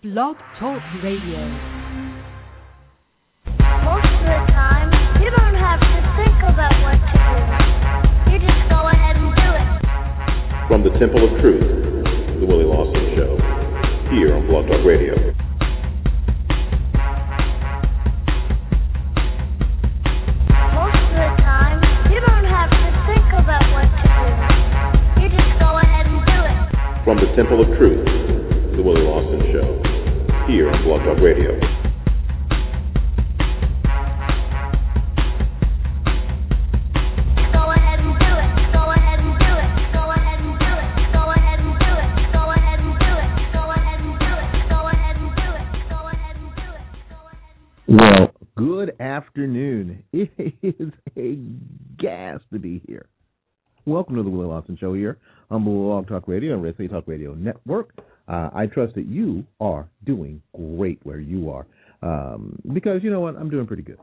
Blog Talk Radio. Most of the time, you don't have to think about what to do. You just go ahead and do it. From the Temple of Truth, The Willie Lawson Show, here on Blog Talk Radio. Most of the time, you don't have to think about what to do. You just go ahead and do it. From the Temple of Truth, The Willie Lawson Show, here on Blog Talk Radio. Well, good afternoon. It is a gas to be here. Welcome to the Willie Lawson Show here on Blog Talk Radio and Red State Talk Radio Network. I trust that you are doing great where you are because you know what? I'm doing pretty good.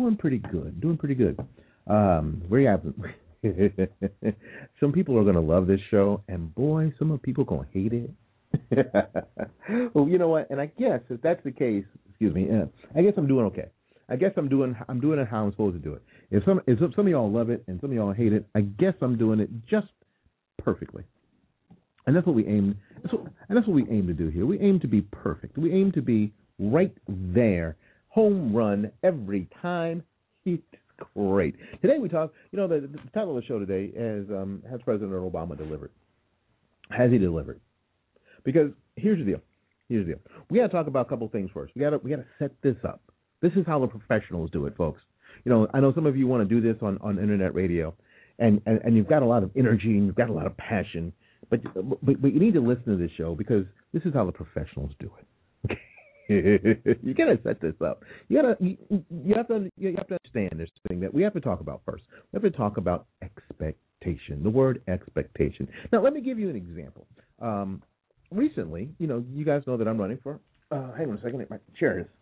Where you at? Some people are going to love this show, and boy, some of the people are going to hate it. Well, you know what? And I guess if that's the case, I guess I'm doing okay. I guess I'm doing it how I'm supposed to do it. If some of y'all love it and some of y'all hate it, I guess I'm doing it just perfectly. And that's what we aim. That's what we aim to do here. We aim to be perfect. We aim to be right there, home run every time. It's great. Today we talk. You know, the title of the show today is "Has President Obama delivered?" Has he delivered? Because here's the deal. We got to talk about a couple things first. We got to set this up. This is how the professionals do it, folks. You know, I know some of you want to do this on internet radio, and you've got a lot of energy and you've got a lot of passion, but you need to listen to this show because this is how the professionals do it. You got to set this up. You have to understand this thing that we have to talk about first. We have to talk about expectation. The word expectation. Now, let me give you an example. Recently, you know, you guys know that I'm running for. Hang on a second, my chair is.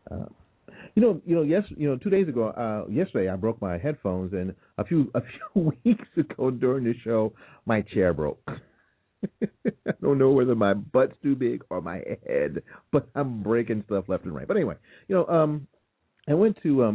2 days ago, yesterday I broke my headphones, and a few weeks ago during the show, my chair broke. I don't know whether my butt's too big or my head, but I'm breaking stuff left and right. But anyway, you know, I went to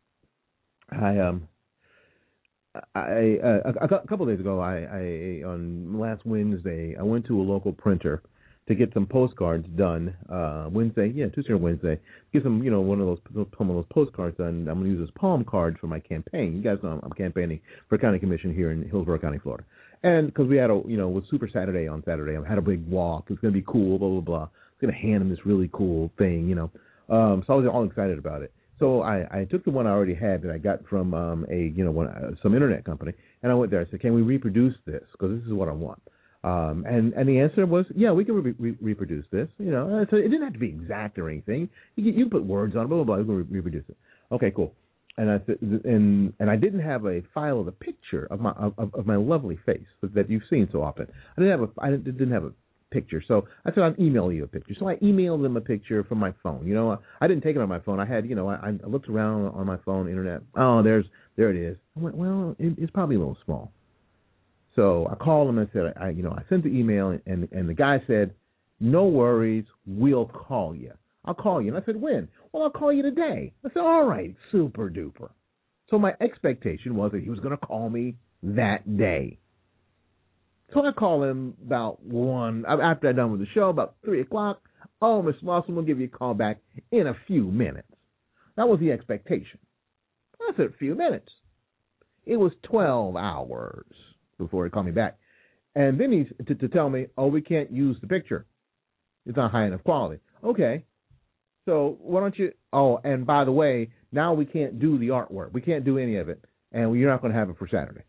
a couple of days ago, on last Wednesday, I went to a local printer to get some postcards done. Tuesday or Wednesday, get some, you know, one of those postcards done. I'm going to use this palm card for my campaign. You guys know I'm campaigning for county commission here in Hillsborough County, Florida. And because we had with Super Saturday on Saturday, I had a big walk. It's going to be cool, blah, blah, blah. I was going to hand them this really cool thing, you know. So I was all excited about it. So I took the one I already had that I got from some internet company, and I went there. I said, "Can we reproduce this? Because this is what I want." And the answer was, "Yeah, we can reproduce this." You know, so it didn't have to be exact or anything. You put words on it, blah blah blah. We can reproduce it. Okay, cool. And I said, and I didn't have a file of a picture of my lovely face that you've seen so often. I didn't have a picture. So I said, I'll email you a picture. So I emailed them a picture from my phone. You know, I didn't take it on my phone. I had, you know, I looked around on my phone, internet. Oh, there it is. I went, well, it's probably a little small. So I called him and said, I sent the email, and the guy said, "No worries, we'll call you. I'll call you." And I said, "When?" "Well, I'll call you today." I said, "All right, super duper." So my expectation was that he was going to call me that day. So I call him about 1, after I'm done with the show, about 3 o'clock. "Oh, Mr. Lawson, we'll give you a call back in a few minutes." That was the expectation. I said a few minutes. It was 12 hours before he called me back. And then he's to tell me, "Oh, we can't use the picture. It's not high enough quality." Okay. So why don't you, and by the way, now we can't do the artwork. We can't do any of it. And you're not going to have it for Saturday.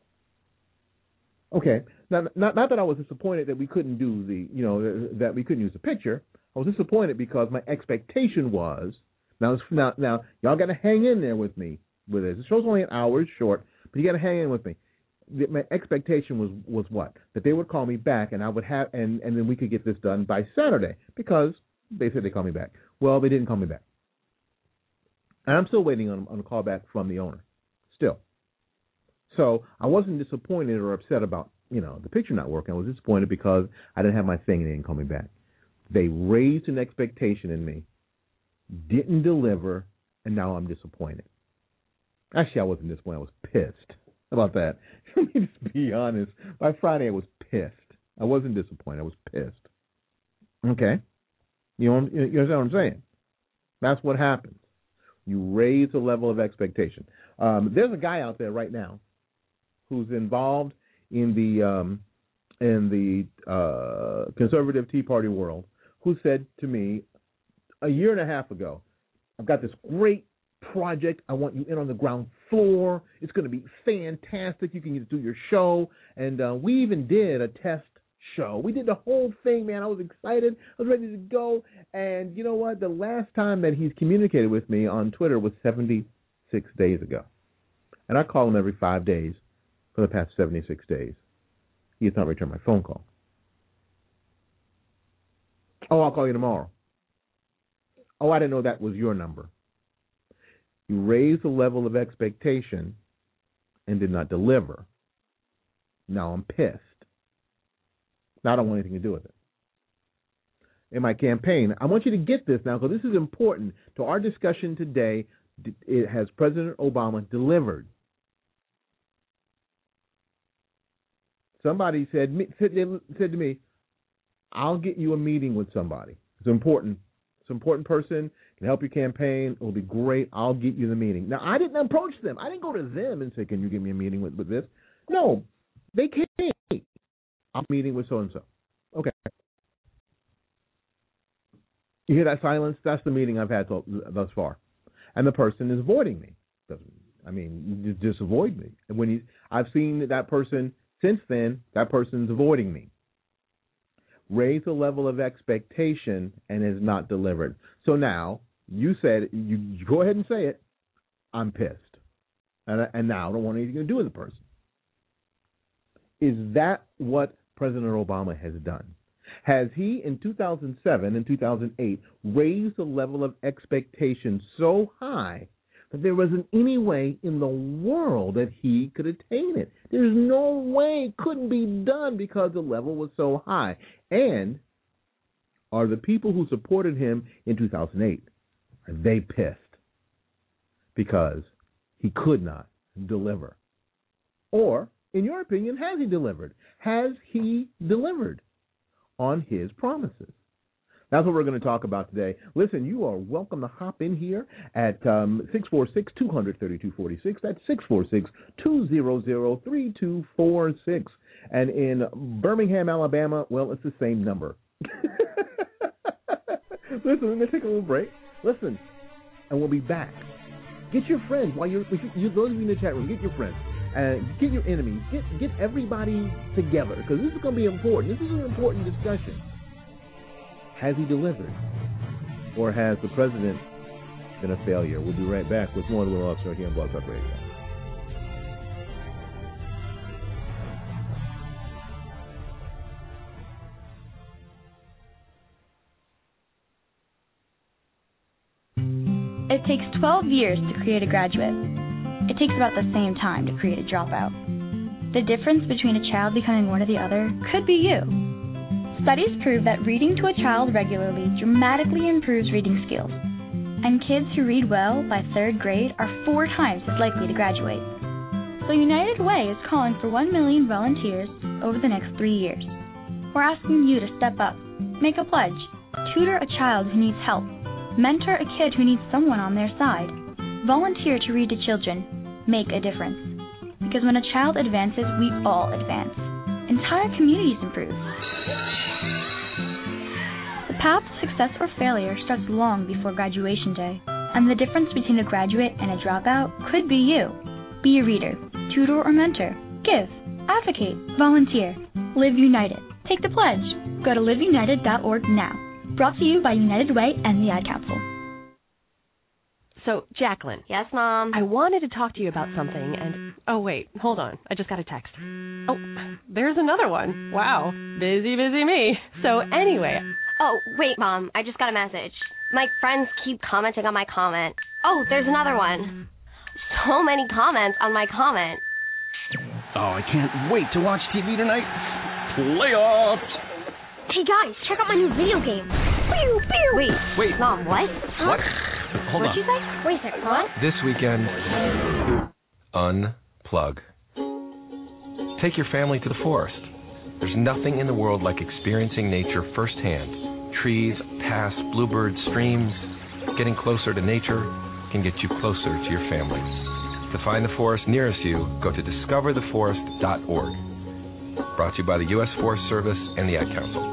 Okay. Now, not that I was disappointed that we couldn't do that we couldn't use the picture. I was disappointed because my expectation was, now y'all got to hang in there with me with this. The show's only an hour short, but you got to hang in with me. My expectation was what? That they would call me back, and I would have, and then we could get this done by Saturday because they said they called me back. Well, they didn't call me back, and I'm still waiting on a call back from the owner, still. So I wasn't disappointed or upset about the picture not working. I was disappointed because I didn't have my thing and they didn't call me back. They raised an expectation in me, didn't deliver, and now I'm disappointed. Actually, I wasn't disappointed. I was pissed. How about that? Let me just be honest. By Friday, I was pissed. I wasn't disappointed. I was pissed. Okay? You understand what I'm saying? That's what happens. You raise the level of expectation. There's a guy out there right now who's involved in the conservative Tea Party world who said to me a year and a half ago, I've got this great project. I want you in on the ground floor. It's going to be fantastic. You can do your show. And we even did a test show. We did the whole thing, man. I was excited. I was ready to go. And you know what? The last time that he's communicated with me on Twitter was 76 days ago. And I call him every 5 days for the past 76 days. He has not returned my phone call. Oh, I'll call you tomorrow. Oh, I didn't know that was your number. You raised the level of expectation and did not deliver. Now I'm pissed. Now I don't want anything to do with it. In my campaign, I want you to get this now because this is important to our discussion today. It has President Obama delivered. Somebody said to me, I'll get you a meeting with somebody. It's important. It's an important person. Can help your campaign. It will be great. I'll get you the meeting. Now, I didn't approach them. I didn't go to them and say, can you give me a meeting with this? No, they came. I'm meeting with so-and-so. Okay. You hear that silence? That's the meeting I've had thus far. And the person is avoiding me. Just avoid me. And I've seen that person since then, that person's avoiding me. Raise the level of expectation and has not delivered. So now, you said, you go ahead and say it, I'm pissed. And now I don't want anything to do with the person. Is that what President Obama has done? Has he, in 2007 and 2008, raised the level of expectation so high that there wasn't any way in the world that he could attain it? There's no way it couldn't be done because the level was so high. And are the people who supported him in 2008, are they pissed because he could not deliver? Or, in your opinion, has he delivered? Has he delivered on his promises? That's what we're going to talk about today. Listen, you are welcome to hop in here at 646-200-3246. That's 646-200-3246. And in Birmingham, Alabama, well, it's the same number. Listen, we're going to take a little break. Listen, and we'll be back. Get your friends while those of you in the chat room. Get your friends. Get your enemies. Get everybody together because this is going to be important. This is an important discussion. Has he delivered? Or has the president been a failure? We'll be right back with more of the Little Officer here on Blog Talk Radio. It takes 12 years to create a graduate. It takes about the same time to create a dropout. The difference between a child becoming one or the other could be you. Studies prove that reading to a child regularly dramatically improves reading skills, and kids who read well by 3rd grade are 4 times as likely to graduate. So United Way is calling for 1 million volunteers over the next 3 years. We're asking you to step up, make a pledge, tutor a child who needs help, mentor a kid who needs someone on their side, volunteer to read to children, make a difference. Because when a child advances, we all advance. Entire communities improve. The path to success or failure starts long before graduation day, and the difference between a graduate and a dropout could be you. Be a reader, tutor or mentor, give, advocate, volunteer, live united. Take the pledge. Go to liveunited.org now. Brought to you by United Way and the Ad Council. So, Jacqueline. Yes, Mom? I wanted to talk to you about something, and... Oh, wait, hold on. I just got a text. Oh, there's another one. Wow. Busy me. So, anyway... Oh, wait, Mom. I just got a message. My friends keep commenting on my comment. Oh, there's another one. So many comments on my comment. Oh, I can't wait to watch TV tonight. Playoffs! Hey, guys, check out my new video game. Wait. Mom, what? What? Hold on. What'd you say? Wait a second, what? This weekend, unplug. Take your family to the forest. There's nothing in the world like experiencing nature firsthand. Trees, paths, bluebirds, streams. Getting closer to nature can get you closer to your family. To find the forest nearest you, go to discovertheforest.org. Brought to you by the U.S. Forest Service and the Ad Council.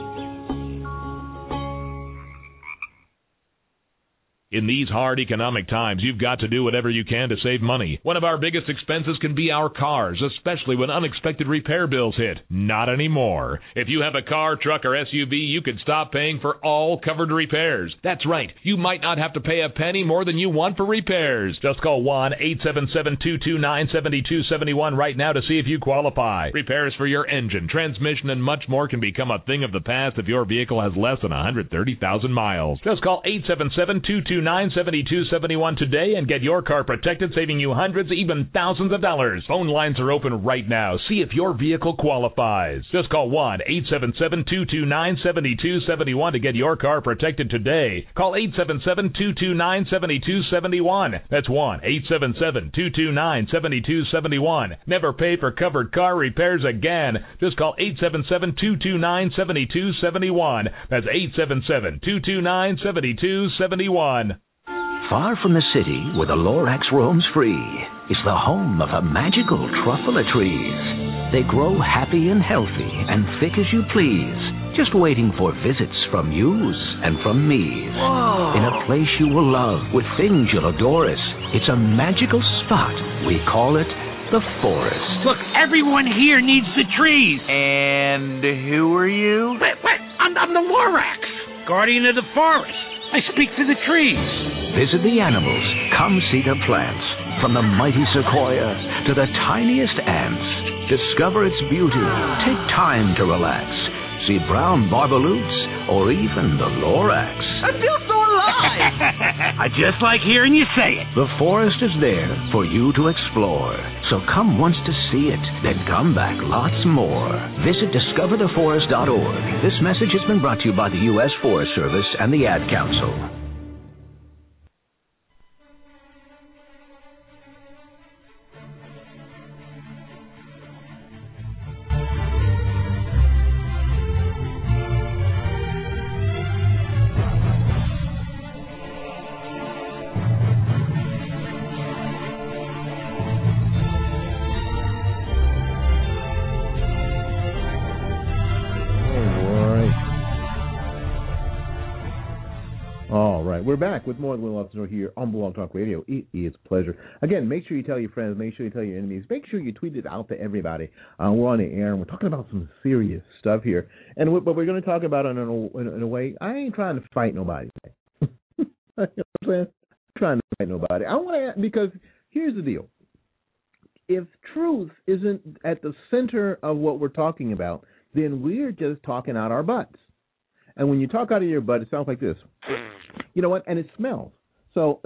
In these hard economic times, you've got to do whatever you can to save money. One of our biggest expenses can be our cars, especially when unexpected repair bills hit. Not anymore. If you have a car, truck, or SUV, you can stop paying for all covered repairs. That's right. You might not have to pay a penny more than you want for repairs. Just call 1-877-229-7271 right now to see if you qualify. Repairs for your engine, transmission, and much more can become a thing of the past if your vehicle has less than 130,000 miles. Just call 877-229-7271 today and get your car protected, saving you hundreds, even thousands of dollars. Phone lines are open right now. See if your vehicle qualifies. Just call 1-877-229-7271 to get your car protected today. Call 877-229-7271. That's 1-877-229-7271. Never pay for covered car repairs again. Just call 877-229-7271. That's 877-229-7271. Far from the city, where the Lorax roams free, is the home of a magical truffle trees. They grow happy and healthy and thick as you please, just waiting for visits from yous and from me's. Whoa. In a place you will love with things you'll adore us. It's a magical spot. We call it the forest. Look, everyone here needs the trees. And who are you? What? I'm the Lorax, guardian of the forest. I speak for the trees. Visit the animals. Come see the plants. From the mighty sequoia to the tiniest ants. Discover its beauty. Take time to relax. See brown barbaloots or even the Lorax. I feel so alive. I just like hearing you say it. The forest is there for you to explore. So come once to see it, then come back lots more. Visit discovertheforest.org. This message has been brought to you by the U.S. Forest Service and the Ad Council. We're back with more of the Willie Lawson Show here on Blog Talk Radio. It is a pleasure. Again, make sure you tell your friends, make sure you tell your enemies, make sure you tweet it out to everybody. We're on the air, and we're talking about some serious stuff here. And what we're going to talk about in a way, I ain't trying to fight nobody. You know what I'm saying? I'm trying to fight nobody. I want to, because here's the deal. If truth isn't at the center of what we're talking about, then we're just talking out our butts. And when you talk out of your butt, it sounds like this. You know what? And it smells. So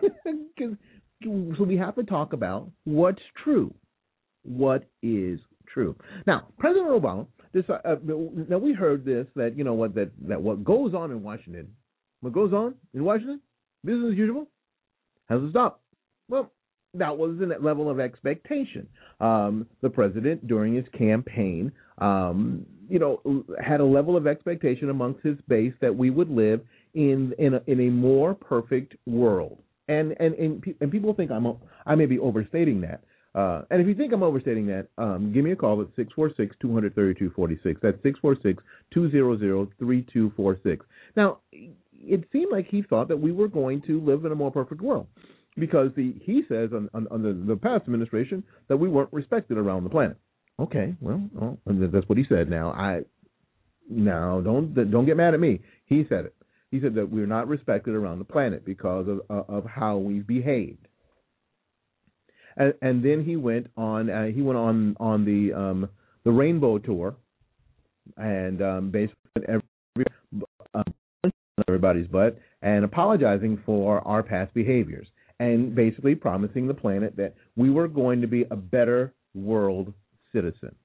we have to talk about what's true. What is true? Now, President Obama, now we heard this, that, you know what, that what goes on in Washington, business as usual, hasn't stopped. Well, that was in that level of expectation. The president, during his campaign, had a level of expectation amongst his base that we would live in a more perfect world. And people think I may be overstating that. And if you think I'm overstating that, give me a call at 646-200-3246. That's 646-200-3246. Now, it seemed like he thought that we were going to live in a more perfect world, because he says on the past administration that we weren't respected around the planet. Okay, well, that's what he said. Now, don't get mad at me. He said it. He said that we're not respected around the planet because of how we've behaved. And then he went on the Rainbow Tour, and basically everybody's butt, and apologizing for our past behaviors, and basically promising the planet that we were going to be a better world citizen.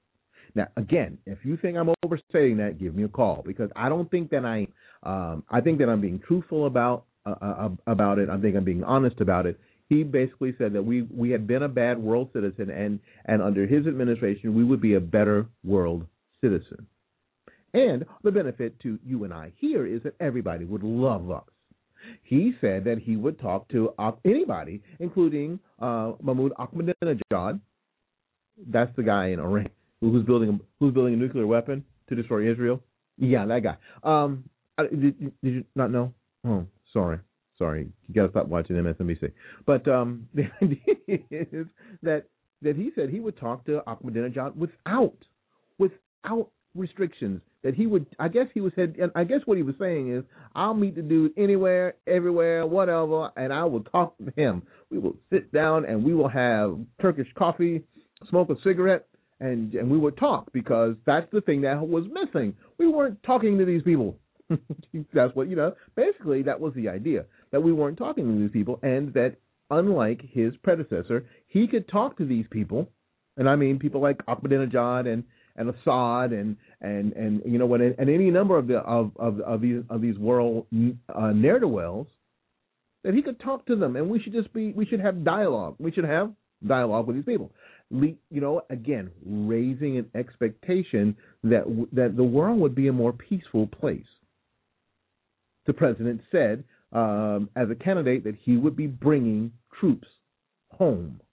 Now, again, if you think I'm overstating that, give me a call, because I don't think that I think that I'm being truthful about it. I think I'm being honest about it. He basically said that we had been a bad world citizen, and under his administration, we would be a better world citizen. And the benefit to you and I here is that everybody would love us. He said that he would talk to anybody, including Mahmoud Ahmadinejad. That's the guy in Iran who's building a nuclear weapon to destroy Israel. Yeah, that guy. Did you not know? Oh, sorry. You got to stop watching MSNBC. But the idea is that he said he would talk to Ahmadinejad without restrictions. That he would, I guess what he was saying is, I'll meet the dude anywhere, everywhere, whatever, and I will talk to him. We will sit down and we will have Turkish coffee, smoke a cigarette, and we would talk, because that's the thing that was missing. We weren't talking to these people. That's what, basically that was the idea, that we weren't talking to these people, and that unlike his predecessor, he could talk to these people, and I mean people like Ahmadinejad and Assad and you know what, and any number of these world ne'er-do-wells, that he could talk to them, and we should have dialogue. We should have dialogue with these people. Again, raising an expectation that the world would be a more peaceful place. The president said, as a candidate, that he would be bringing troops home.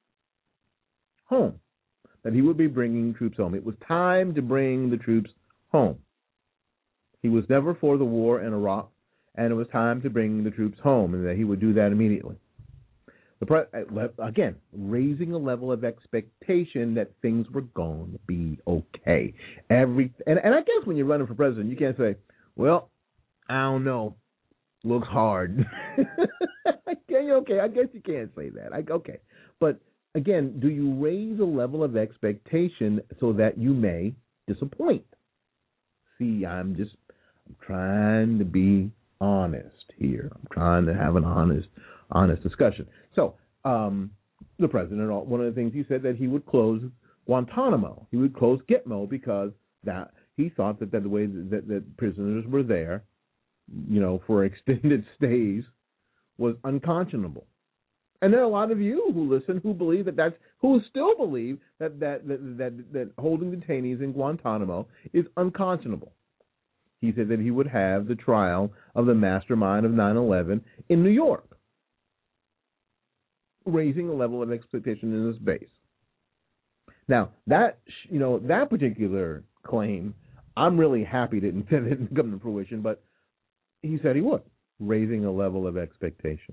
That he would be bringing troops home. It was time to bring the troops home. He was never for the war in Iraq, and it was time to bring the troops home, and that he would do that immediately. Again, raising a level of expectation that things were going to be okay. And I guess when you're running for president, you can't say, well, I don't know, looks hard. Okay, I guess you can't say that. Okay. But again, do you raise a level of expectation so that you may disappoint? See, I'm trying to be honest here. I'm trying to have an honest discussion. So, the president, one of the things he said, that he would close Guantanamo. He would close Gitmo, because that he thought that the way that prisoners were there, for extended stays, was unconscionable. And there are a lot of you who listen who believe who still believe that holding detainees in Guantanamo is unconscionable. He said that he would have the trial of the mastermind of 9/11 in New York, raising a level of expectation in his base. Now, that particular claim, I'm really happy that it didn't come to fruition, but he said he would, raising a level of expectation.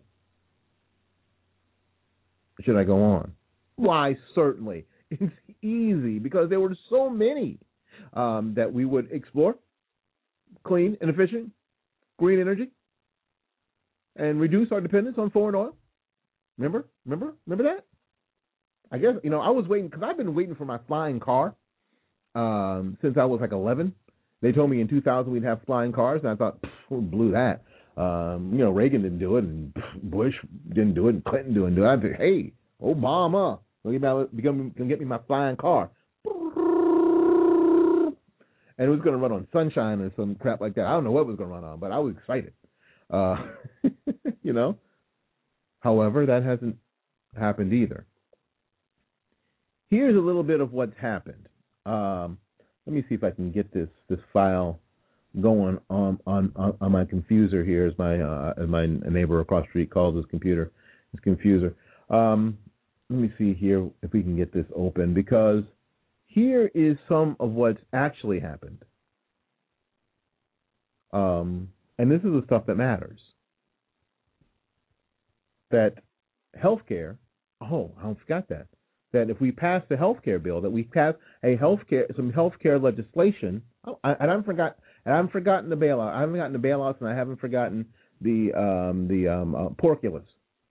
Should I go on? Why, certainly. It's easy, because there were so many that we would explore. Clean and efficient, green energy, and reduce our dependence on foreign oil. Remember that? I guess, I was waiting, because I've been waiting for my flying car since I was like 11. They told me in 2000 we'd have flying cars, and I thought, we blew that. Reagan didn't do it, and Bush didn't do it, and Clinton didn't do it. I said, hey, Obama, can get me my flying car. And it was going to run on sunshine or some crap like that. I don't know what it was going to run on, but I was excited. However, that hasn't happened either. Here's a little bit of what's happened. Let me see if I can get this file going on my confuser here, as my neighbor across the street calls his computer, his confuser. Let me see here if we can get this open, because here is some of what's actually happened. And this is the stuff that matters. That healthcare, I forgot that if we pass the healthcare bill, that we pass some healthcare legislation, and I haven't forgotten the bailout. I haven't forgotten the bailouts, and I haven't forgotten the porculus.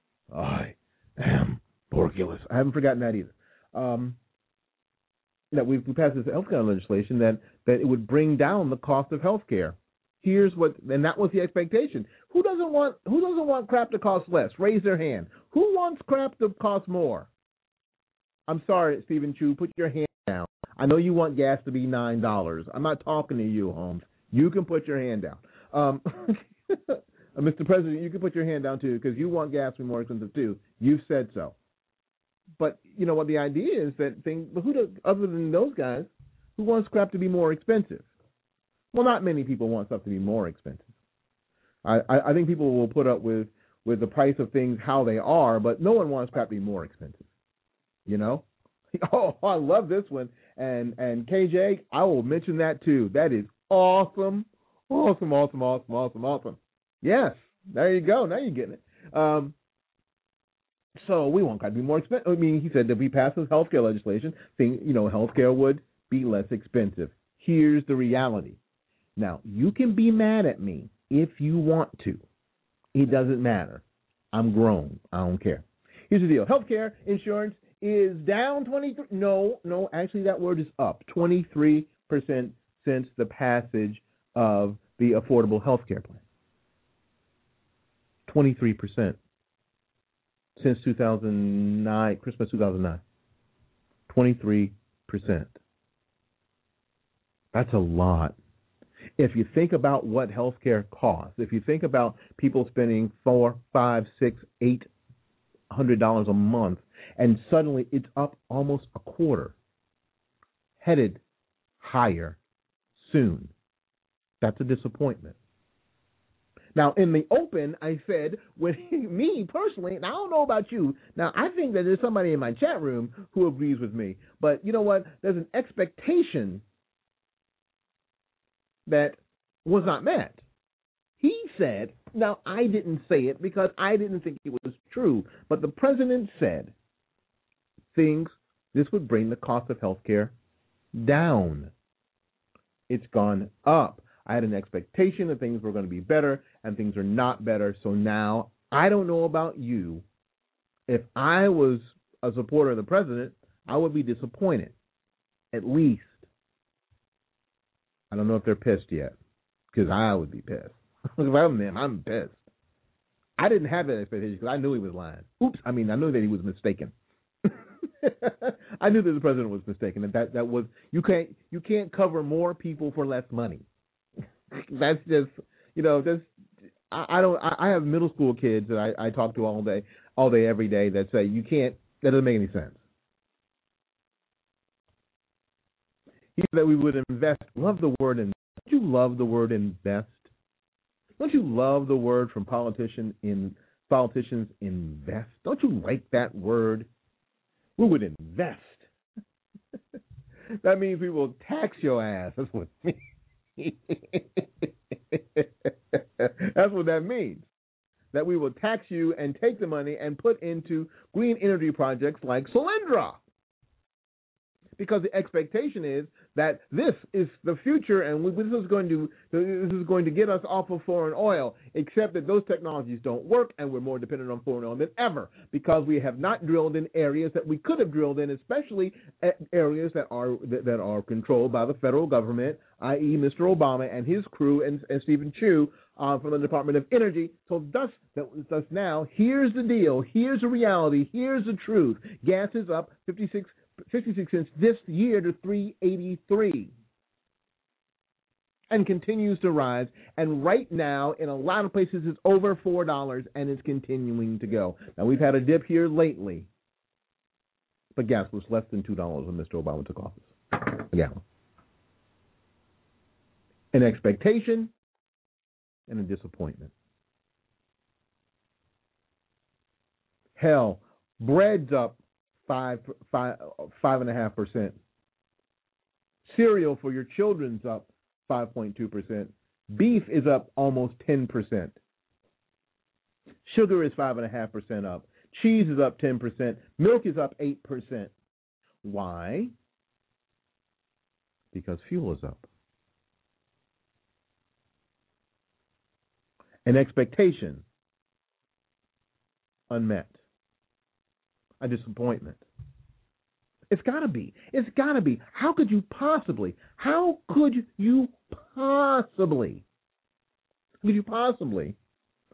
Porculus. I haven't forgotten that either. That we passed this healthcare legislation that it would bring down the cost of healthcare. And that was the expectation. Who doesn't want crap to cost less? Raise their hand. Who wants crap to cost more? I'm sorry, Stephen Chu, put your hand down. I know you want gas to be $9. I'm not talking to you, Holmes. You can put your hand down. Mr. President, you can put your hand down, too, because you want gas to be more expensive, too. You've said so. But, you know what, the idea is that other than those guys, who wants crap to be more expensive? Well, not many people want stuff to be more expensive. I think people will put up with the price of things how they are, but no one wants crap to be more expensive. You know? Oh, I love this one. And KJ, I will mention that too. That is awesome. Awesome. Yes, there you go. Now you're getting it. So we want crap to be more expensive. I mean, he said that we pass this healthcare legislation, healthcare would be less expensive. Here's the reality. Now, you can be mad at me if you want to. It doesn't matter. I'm grown. I don't care. Here's the deal. Healthcare insurance is down 23. No, actually that word is up 23% since the passage of the Affordable Healthcare Plan. 23% since 2009, Christmas 2009. 23%. That's a lot. If you think about what healthcare costs, if you think about people spending $400, $500, $600, $800 a month, and suddenly it's up almost a quarter, headed higher soon, that's a disappointment. Now, in the open, I said, me personally, and I don't know about you, now I think that there's somebody in my chat room who agrees with me, but you know what? There's an expectation that was not met. He said, now I didn't say it because I didn't think it was true, but the president said this would bring the cost of health care down. It's gone up. I had an expectation that things were going to be better, and things are not better. So now, I don't know about you. If I was a supporter of the president, I would be disappointed, at least. I don't know if they're pissed yet, because I would be pissed. If I'm them, I'm pissed. I didn't have that expectation because I knew he was lying. I knew that he was mistaken. I knew that the president was mistaken, and that was you can't cover more people for less money. That's just I have middle school kids that I talk to all day every day that say you can't. That doesn't make any sense. He said that we would invest. Love the word invest. Don't you love the word invest? Don't you love the word from politicians invest? Don't you like that word? We would invest. That means we will tax your ass. That's what it means. That's what that means. That we will tax you and take the money and put into green energy projects like Solyndra. Because the expectation is that this is the future, and this is going to get us off of foreign oil. Except that those technologies don't work, and we're more dependent on foreign oil than ever because we have not drilled in areas that we could have drilled in, especially areas that are controlled by the federal government, i.e., Mr. Obama and his crew, and Stephen Chu from the Department of Energy. So thus now, here's the deal. Here's the reality. Here's the truth. Gas is up 56 cents this year to $3.83 and continues to rise. And right now, in a lot of places, it's over $4 and it's continuing to go. Now, we've had a dip here lately, but gas was less than $2 when Mr. Obama took office. A gallon. An expectation and a disappointment. Hell, bread's up 5.5%. Cereal for your children's up 5.2%. Beef is up almost 10%. Sugar is 5.5% up. Cheese is up 10%. Milk is up 8%. Why? Because fuel is up. An expectation unmet. A disappointment. It's got to be. It's got to be. How could you possibly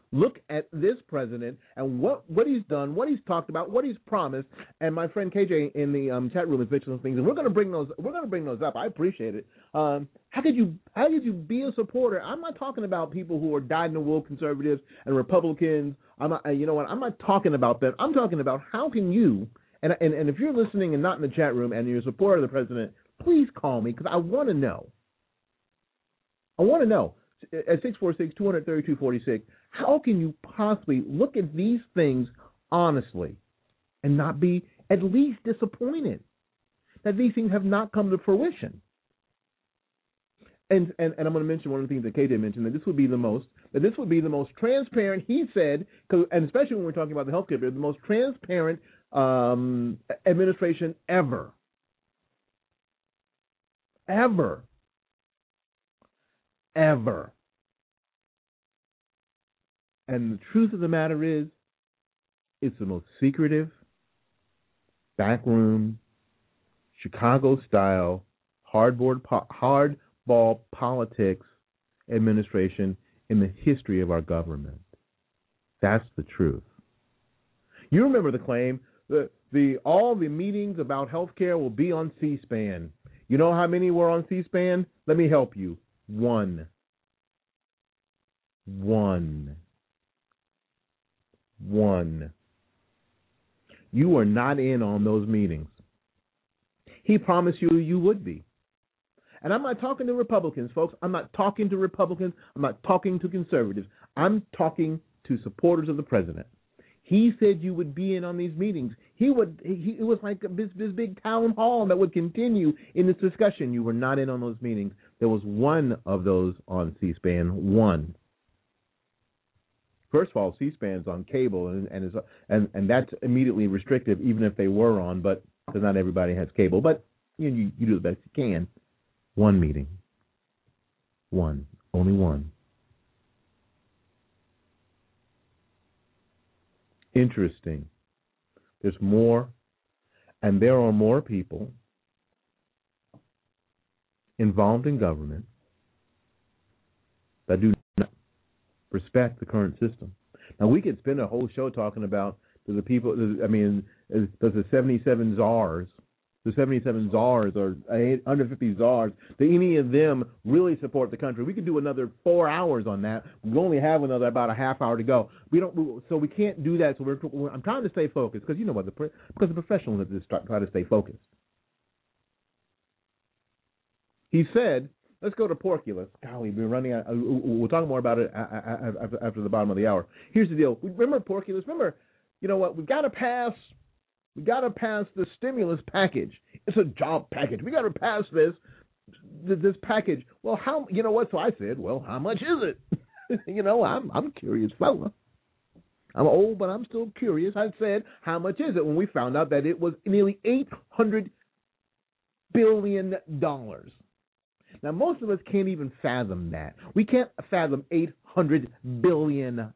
Look at this president and what he's done, what he's talked about, what he's promised. And my friend KJ in the chat room is mentioning those things, and we're going to bring those up. I appreciate it. How could you be a supporter? I'm not talking about people who are dyed-in-the-wool conservatives and Republicans. I'm not talking about them. I'm talking about how can you and if you're listening and not in the chat room and you're a supporter of the president, please call me because I want to know. At 646-232-46, how can you possibly look at these things honestly and not be at least disappointed that these things have not come to fruition? And I'm going to mention one of the things that KJ mentioned, that this would be the most transparent, he said, and especially when we're talking about the health care bill, the most transparent administration ever. And the truth of the matter is, it's the most secretive, backroom, Chicago-style, hardball politics administration in the history of our government. That's the truth. You remember the claim that all the meetings about health care will be on C-SPAN. You know how many were on C-SPAN? Let me help you. One. You were not in on those meetings. He promised you would be. And I'm not talking to Republicans, folks. I'm not talking to Republicans. I'm not talking to conservatives. I'm talking to supporters of the president. He said you would be in on these meetings. It was like this big town hall that would continue in this discussion. You were not in on those meetings. There was one of those on C-SPAN. One. First of all, C-SPAN's on cable, and that's immediately restrictive, even if they were on, but because not everybody has cable. But you do the best you can. One meeting. One. Only one. Interesting. There's more, and there are more people involved in government that do not respect the current system. Now, we could spend a whole show talking about does the 77 czars, the 77 czars or 150 czars, do any of them really support the country? We could do another 4 hours on that. We only have about a half hour to go. So we can't do that. So I'm trying to stay focused because you know what, because the professionals just try to stay focused. He said, let's go to Porculus. Golly, we're running out. We'll talk more about it after the bottom of the hour. Here's the deal. Remember Porculus? You know what? We got to pass the stimulus package. It's a job package. We got to pass this package. Well, you know what? So I said, well, how much is it? I'm a curious fella. I'm old, but I'm still curious. I said, how much is it? When we found out that it was nearly $800 billion. Now, most of us can't even fathom that. We can't fathom $800 billion.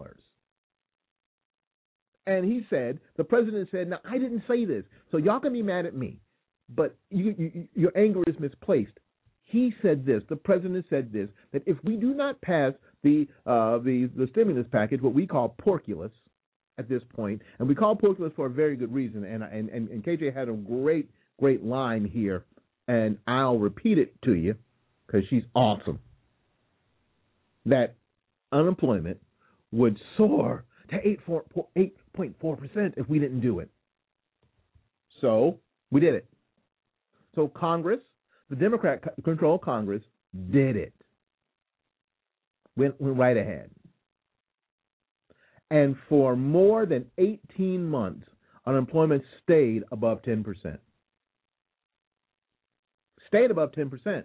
And he said, the president said, now, I didn't say this, so y'all can be mad at me, but your anger is misplaced. He said this, the president said this, that if we do not pass the stimulus package, what we call Porculus at this point, and we call Porculus for a very good reason, and KJ had a great line here, and I'll repeat it to you because she's awesome, that unemployment would soar to 8.4% if we didn't do it. So we did it. So Congress, the Democrat-controlled Congress, did it. Went right ahead. And for more than 18 months, unemployment stayed above 10%. Stayed above 10%.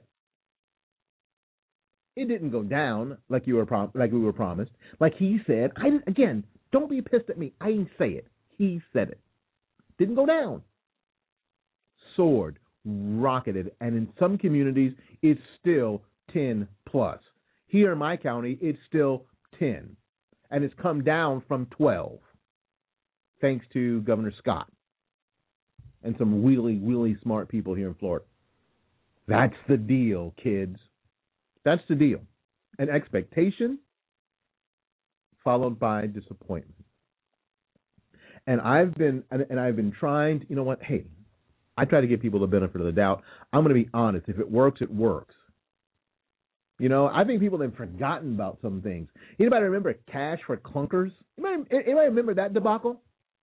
It didn't go down like we were promised. Like he said. Again, don't be pissed at me. I didn't say it. He said it. Didn't go down. Soared, rocketed, and in some communities, it's still 10 plus. Here in my county, it's still 10, and it's come down from 12, thanks to Governor Scott and some really smart people here in Florida. That's the deal, kids. That's the deal. An expectation followed by disappointment. And I've been trying to, you know what, hey, I try to give people the benefit of the doubt. I'm going to be honest. If it works, it works. You know, I think people have forgotten about some things. Anybody remember Cash for Clunkers? Anybody remember that debacle?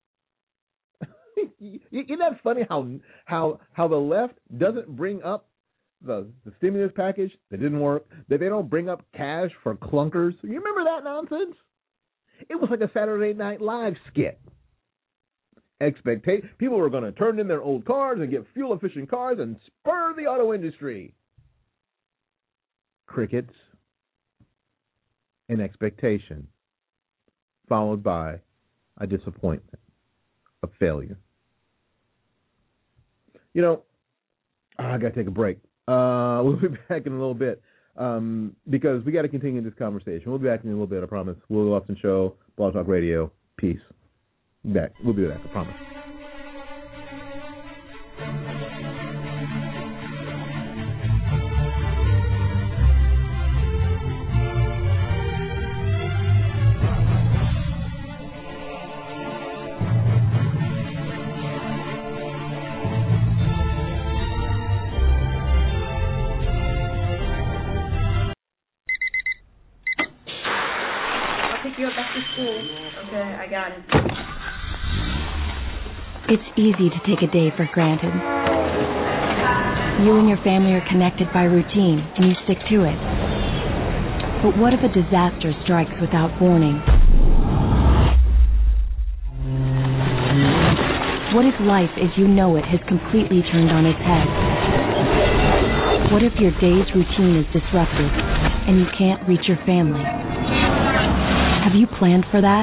Isn't that funny how the left doesn't bring up the stimulus package that didn't work, that they don't bring up Cash for Clunkers? You remember that nonsense? It was like a Saturday Night Live skit. People were going to turn in their old cars and get fuel-efficient cars and spur the auto industry. Crickets and expectation, followed by a disappointment, a failure. You know, I got to take a break. We'll be back in a little bit because we got to continue this conversation. We'll be back in a little bit, I promise. Willie Lawson Show, Blog Talk Radio. Peace. Back. We'll be back, I promise. Okay, I got it. It's easy to take a day for granted. You and your family are connected by routine, and you stick to it. But what if a disaster strikes without warning? What if life as you know it has completely turned on its head? What if your day's routine is disrupted, and you can't reach your family? Have you planned for that?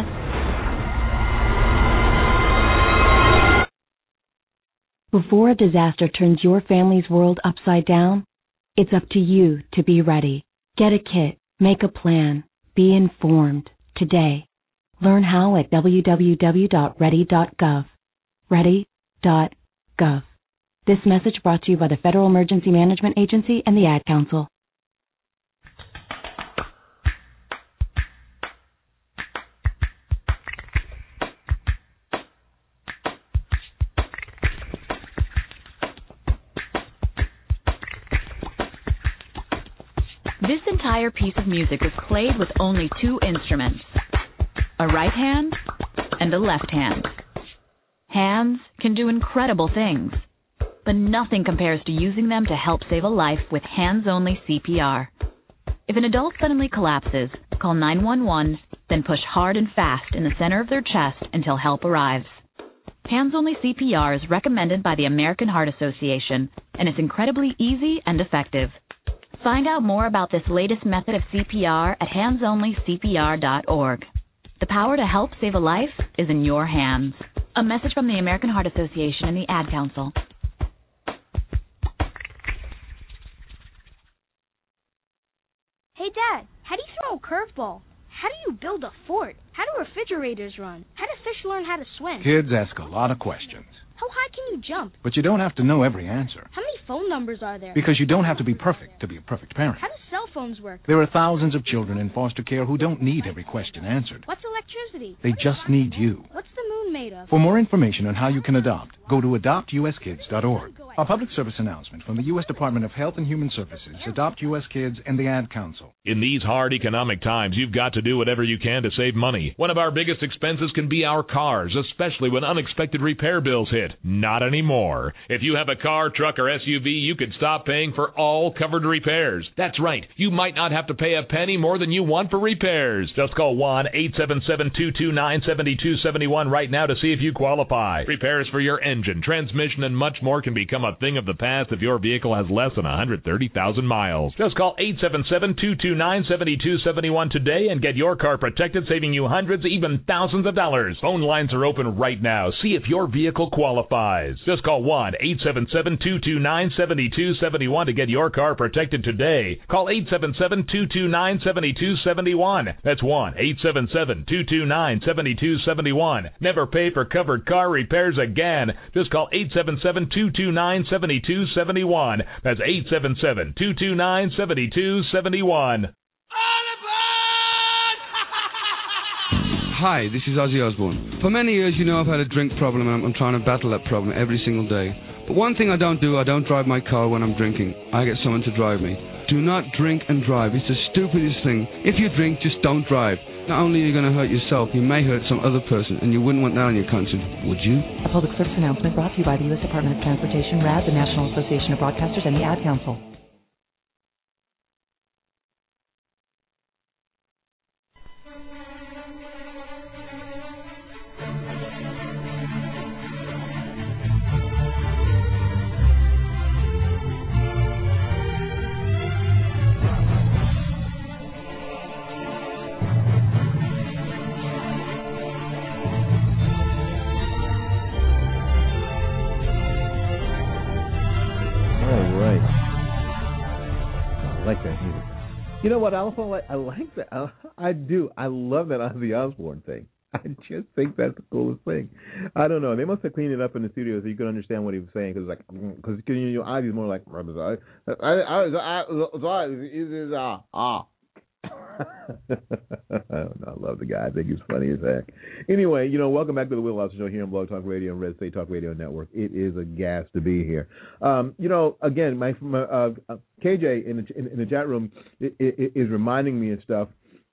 Before a disaster turns your family's world upside down, it's up to you to be ready. Get a kit, make a plan, be informed today. Learn how at www.ready.gov. Ready.gov. This message brought to you by the Federal Emergency Management Agency and the Ad Council. This entire piece of music is played with only two instruments, a right hand and a left hand. Hands can do incredible things, but nothing compares to using them to help save a life with hands-only CPR. If an adult suddenly collapses, call 911, then push hard and fast in the center of their chest until help arrives. Hands-only CPR is recommended by the American Heart Association, and it's incredibly easy and effective. Find out more about this latest method of CPR at handsonlycpr.org. The power to help save a life is in your hands. A message from the American Heart Association and the Ad Council. Hey, Dad, how do you throw a curveball? How do you build a fort? How do refrigerators run? How do fish learn how to swim? Kids ask a lot of questions. How high can you jump? But you don't have to know every answer. How many phone numbers are there? Because you don't have to be perfect to be a perfect parent. How do cell phones work? There are thousands of children in foster care who don't need every question answered. What's electricity? They just need you. What's the moon made of? For more information on how you can adopt, go to adoptuskids.org. A public service announcement from the U.S. Department of Health and Human Services, Adopt U.S. Kids, and the Ad Council. In these hard economic times, you've got to do whatever you can to save money. One of our biggest expenses can be our cars, especially when unexpected repair bills hit. Not anymore. If you have a car, truck, or SUV, you could stop paying for all covered repairs. That's right. You might not have to pay a penny more than you want for repairs. Just call 1-877-229-7271 right now to see if you qualify. Repairs for your engine, transmission, and much more can become a thing of the past if your vehicle has less than 130,000 miles. Just call 877-229-7271 today and get your car protected, saving you hundreds, even thousands of dollars. Phone lines are open right now. See if your vehicle qualifies. Just call 1-877-229-7271 to get your car protected today. Call 877-229-7271. That's 1-877-229-7271. Never pay for covered car repairs again. Just call 877-229-7271. That's 877-229-7271. Hi, this is Ozzy Osbourne. For many years, you know, I've had a drink problem, and I'm trying to battle that problem every single day. But one thing I don't drive my car when I'm drinking. I get someone to drive me. Do not drink and drive. It's the stupidest thing. If you drink, just don't drive. Not only are you going to hurt yourself, you may hurt some other person, and you wouldn't want that on your conscience, would you? A public service announcement brought to you by the U.S. Department of Transportation, RAD, the National Association of Broadcasters, and the Ad Council. You know what? I also like that. I do. I love that Ozzy Osbourne thing. I just think that's the coolest thing. I don't know. They must have cleaned it up in the studio so you could understand what he was saying. Because you know, Ozzy's more like I love the guy. I think he's funny as heck. Anyway, you know, welcome back to the Will Lawson Show here on Blog Talk Radio and Red State Talk Radio Network. It is a gas to be here. You know, again, my KJ in the chat room is reminding me of stuff.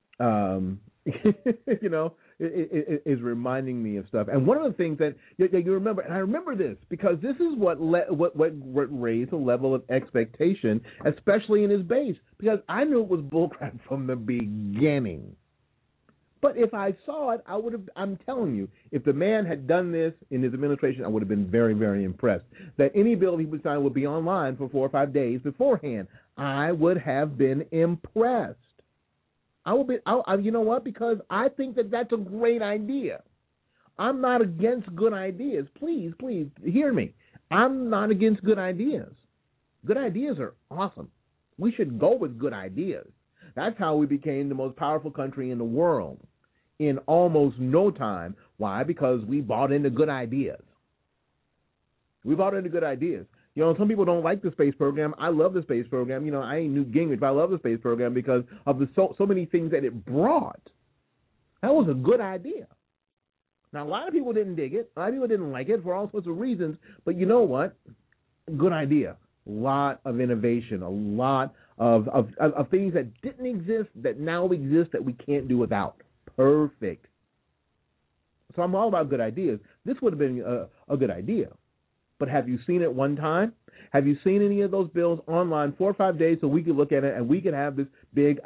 You know, is reminding me of stuff. And one of the things that you remember, and I remember this because this is what raised a level of expectation, especially in his base, because I knew it was bullcrap from the beginning. But if I saw it, I would have. I'm telling you, if the man had done this in his administration, I would have been very, very impressed. That any bill he would sign would be online for 4 or 5 days beforehand. I would have been impressed. You know what? Because I think that that's a great idea. I'm not against good ideas. Please hear me. I'm not against good ideas. Good ideas are awesome. We should go with good ideas. That's how we became the most powerful country in the world in almost no time. Why? Because we bought into good ideas. We bought into good ideas. You know, some people don't like the space program. I love the space program. You know, I ain't Newt Gingrich, but I love the space program because of the so many things that it brought. That was a good idea. Now, a lot of people didn't dig it. A lot of people didn't like it for all sorts of reasons. But you know what? Good idea. A lot of innovation. A lot of things that didn't exist that now exist that we can't do without. Perfect. So I'm all about good ideas. This would have been a good idea. But have you seen it one time? Have you seen any of those bills online 4 or 5 days so we could look at it and we could have this big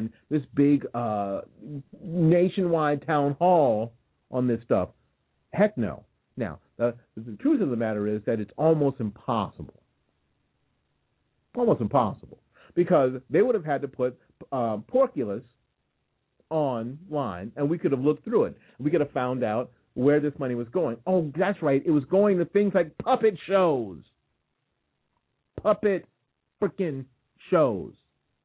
nationwide town hall on this stuff? Heck no. Now, the truth of the matter is that it's almost impossible. Almost impossible. Because they would have had to put Porculus online and we could have looked through it. We could have found out where this money was going. Oh, that's right. It was going to things like puppet shows. Puppet freaking shows.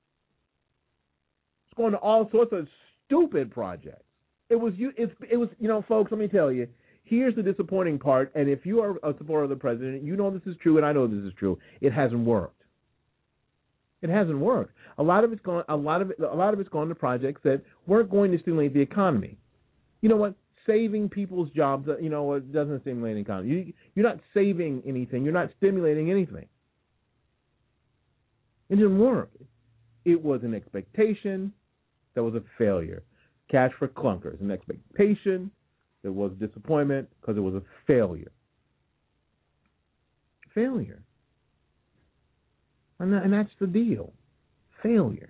It's going to all sorts of stupid projects. It was, you know, folks, let me tell you, here's the disappointing part, and if you are a supporter of the president, you know this is true, and I know this is true. It hasn't worked. It hasn't worked. A lot of it's gone to projects that weren't going to stimulate the economy. You know what? Saving people's jobs, you know, it doesn't stimulate the economy. You're not saving anything. You're not stimulating anything. It didn't work. It was an expectation that was a failure. Cash for clunkers. An expectation that was disappointment because it was a failure. Failure. And that's the deal. Failure.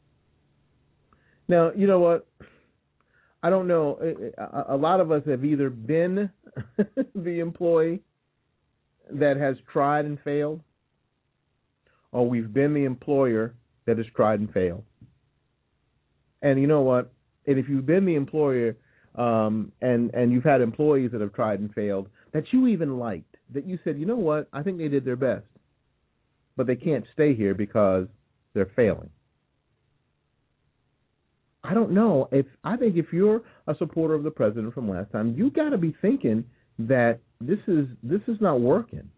Now, you know what? I don't know. A lot of us have either been the employee that has tried and failed, or we've been the employer that has tried and failed. And you know what? And if you've been the employer and you've had employees that have tried and failed that you even liked, that you said, you know what? I think they did their best, but they can't stay here because they're failing. I don't know. I think if you're a supporter of the president from last time, you got to be thinking that this is not working.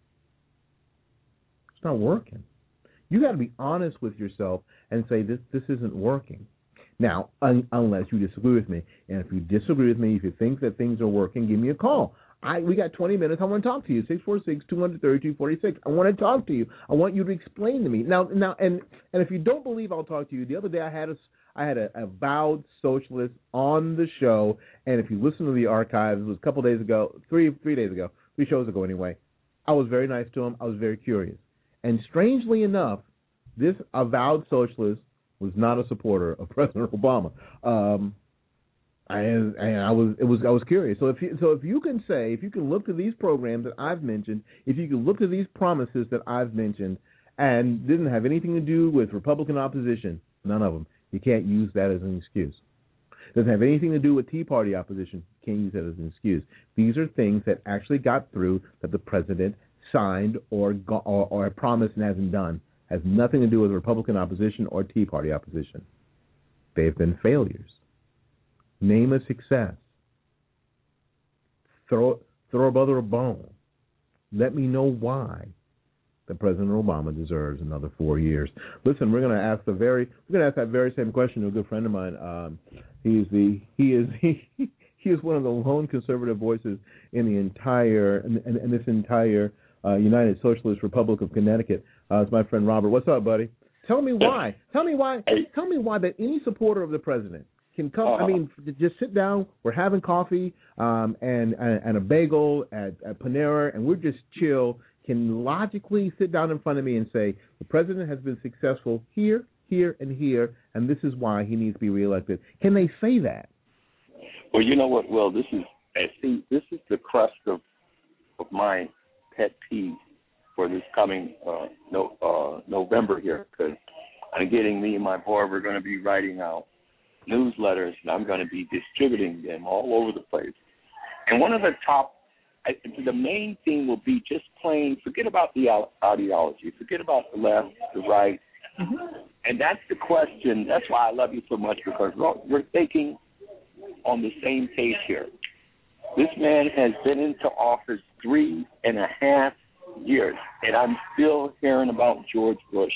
not working. You got to be honest with yourself and say this isn't working. Now, unless you disagree with me. And if you disagree with me, if you think that things are working, give me a call. We got 20 minutes. I want to talk to you. 646-232-46. I want to talk to you. I want you to explain to me. Now, and if you don't believe I'll talk to you, the other day I had a avowed socialist on the show, and if you listen to the archives, it was a couple days ago, 3 shows ago anyway. I was very nice to him. I was very curious. And strangely enough, this avowed socialist was not a supporter of President Obama. And I was curious. So if you can look to these programs that I've mentioned, if you can look to these promises that I've mentioned, and didn't have anything to do with Republican opposition, none of them, you can't use that as an excuse. Doesn't have anything to do with Tea Party opposition, you can't use that as an excuse. These are things that actually got through that the president signed or promised and hasn't done. Has nothing to do with Republican opposition or Tea Party opposition. They've been failures. Name a success. Throw a brother a bone. Let me know why that President Obama deserves another 4 years. Listen, we're going to ask that very same question to a good friend of mine. He is one of the lone conservative voices in the entire in this entire United Socialist Republic of Connecticut. It's my friend Robert. What's up, buddy? Tell me why. Tell me why that any supporter of the president can come. I mean, just sit down. We're having coffee and a bagel at Panera, and we're just chill. Can logically sit down in front of me and say the president has been successful here, here, and here, and this is why he needs to be reelected. Can they say that? Well, you know what? Well, this is the crust of my pet peeve for this coming November here, because me and my boy, we're going to be writing out newsletters, and I'm going to be distributing them all over the place. And one of the main thing will be just plain, forget about the ideology, forget about the left, the right, and that's the question. That's why I love you so much, because we're thinking on the same page here. This man has been into office 3.5 years, and I'm still hearing about George Bush.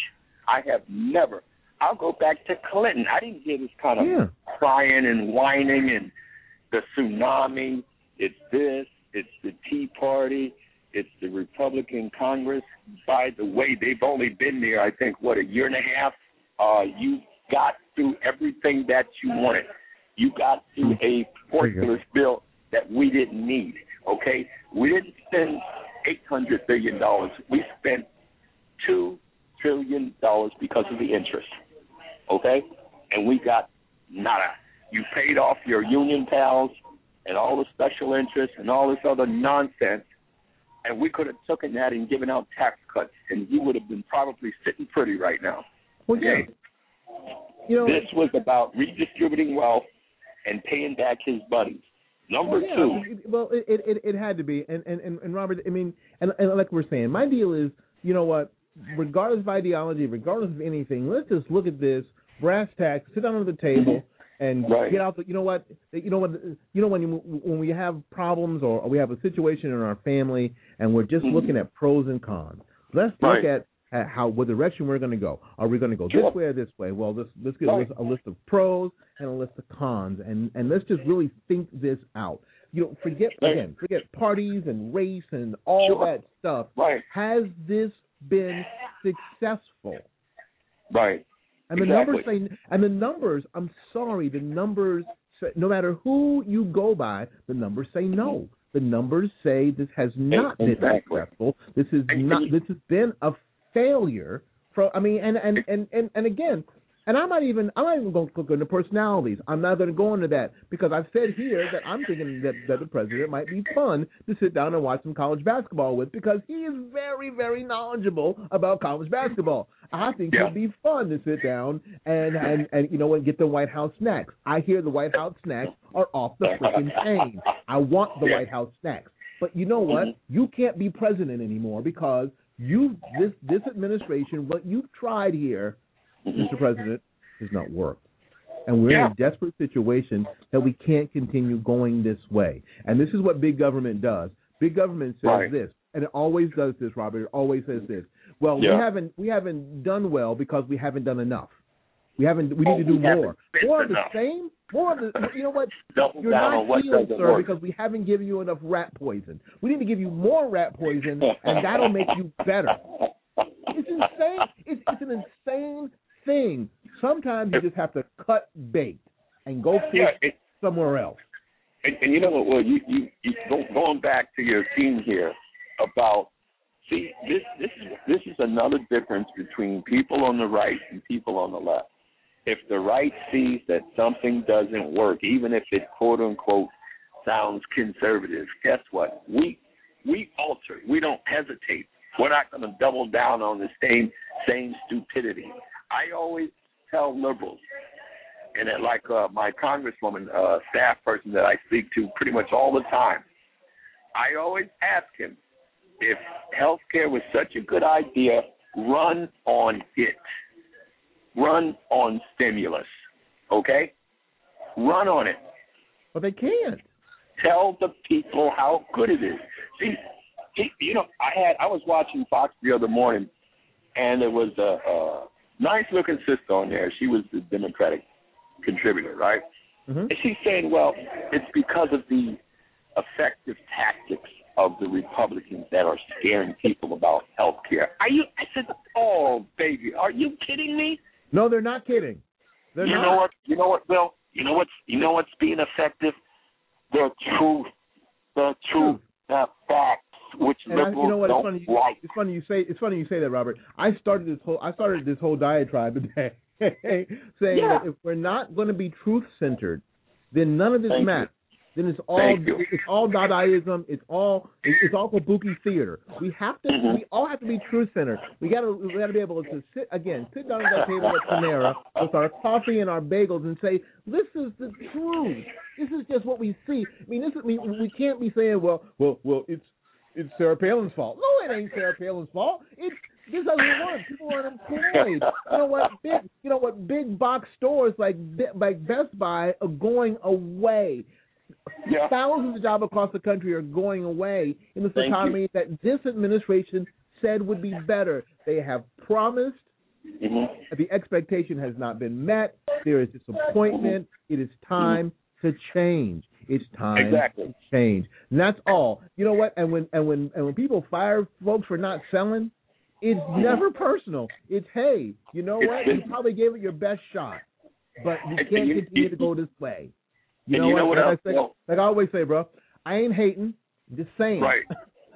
I'll go back to Clinton. I didn't hear this kind of crying and whining and the tsunami. It's this, it's the Tea Party, it's the Republican Congress. By the way, they've only been there, I think, a year and a half. You got through everything that you wanted. You got through a portfolio bill that we didn't need, okay? We didn't spend $800 billion. We spent $2 trillion because of the interest, okay? And we got nada. You paid off your union pals and all the special interests and all this other nonsense, and we could have taken that and given out tax cuts, and you would have been probably sitting pretty right now. Okay? This was about redistributing wealth and paying back his buddies. Number two. Well, it had to be. And Robert, I mean, and like we're saying, my deal is, you know what, regardless of ideology, regardless of anything, let's just look at this, brass tacks, sit down at the table, and get out the, when we have problems or we have a situation in our family and we're just looking at pros and cons, let's look at what direction we're going to go. Are we going to go this way or this way? Well, let's get a list of pros and a list of cons, and let's just really think this out. Forget parties and race and all that stuff. Has this been successful? Right. And the numbers say, and the numbers, I'm sorry, the numbers say, no matter who you go by, the numbers say no. The numbers say this has not been successful. This has been a failure. And again, and I'm not even going to go into personalities. I'm not going to go into that because I've said here that I'm thinking that the president might be fun to sit down and watch some college basketball with because he is very, very knowledgeable about college basketball. I think it'd be fun to sit down and get the White House snacks. I hear the White House snacks are off the freaking chain. I want the White House snacks. But you know what? You can't be president anymore because this administration, what you've tried here, Mr. President, has not worked. And we're in a desperate situation that we can't continue going this way. And this is what big government does. Big government says this, and it always does this, Robert. It always says this. Well, we haven't done well because we haven't done enough. We need to do more. More of the enough. same. More of the. You know what? Double You're down not on what healed, doesn't sir, work. because we haven't given you enough rat poison. We need to give you more rat poison, and that'll make you better. It's insane. It's an insane thing. Sometimes you just have to cut bait and go fish somewhere else. And you know what? Well, you going back to your theme here about this is another difference between people on the right and people on the left. If the right sees that something doesn't work, even if it quote unquote sounds conservative, guess what? We alter. We don't hesitate. We're not going to double down on the same stupidity. I always tell liberals, and like my congresswoman, staff person that I speak to pretty much all the time, I always ask him, if healthcare was such a good idea, run on it. Run on stimulus, okay? Run on it. But they can't. Tell the people how good it is. See, you know, I was watching Fox the other morning, and there was a nice-looking sister on there. She was the Democratic contributor, right? Mm-hmm. And she's saying, well, it's because of the effective tactics of the Republicans that are scaring people about health care. I said, oh, baby, are you kidding me? No, they're not kidding. They're not. You know what, Bill? You know what's being effective? The truth, the facts, which liberals don't like. It's funny you say that, Robert. I started this whole diatribe today saying that if we're not going to be truth centered, then none of this matters. Then it's all Dadaism. It's all kabuki theater. We all have to be truth centered. We gotta be able to sit down at that table at Panera with our coffee and our bagels and say, this is the truth. This is just what we see. I mean, we can't be saying, well, it's Sarah Palin's fault. No, it ain't Sarah Palin's fault. This doesn't work. People are unemployed. You know what? Big box stores like Best Buy are going away. Yeah. Thousands of jobs across the country are going away in this economy that this administration said would be better. They have promised. Mm-hmm. The expectation has not been met. There is disappointment. It is time to change. It's time to change. And that's all. You know what? And when people fire folks for not selling, it's never personal. It's, hey, you know what? You probably gave it your best shot, but you can't continue to go this way. You know what else? Like I always say, bro, I ain't hating, just saying. Right.